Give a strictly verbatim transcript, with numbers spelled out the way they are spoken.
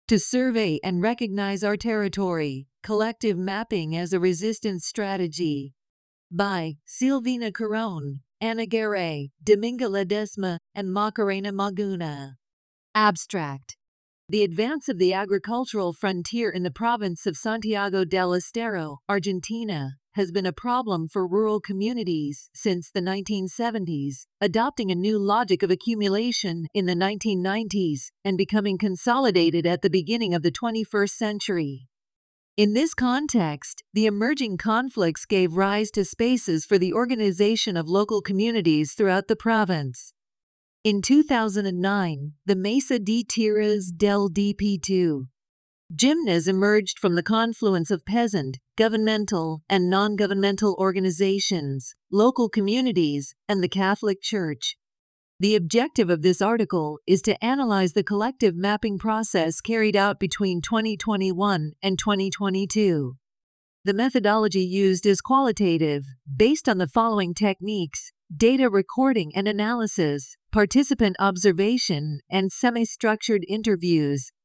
To survey and recognize our territory, collective mapping as a resistance strategy. By Silvina Carone, Ana Garay, Dominga Ledesma, and Macarena Maguna. Abstract. The advance of the agricultural frontier in the province of Santiago del Estero, Argentina, has been a problem for rural communities since the nineteen seventies, adopting a new logic of accumulation in the nineteen nineties and becoming consolidated at the beginning of the twenty-first century. In this context, the emerging conflicts gave rise to spaces for the organization of local communities throughout the province. In two thousand nine, the Mesa de Tierras del D P two Gymnas emerged from the confluence of peasant, governmental, and non-governmental organizations, local communities, and the Catholic Church. The objective of this article is to analyze the collective mapping process carried out between twenty twenty-one and twenty twenty-two. The methodology used is qualitative, based on the following techniques: data recording and analysis, participant observation, and semi-structured interviews,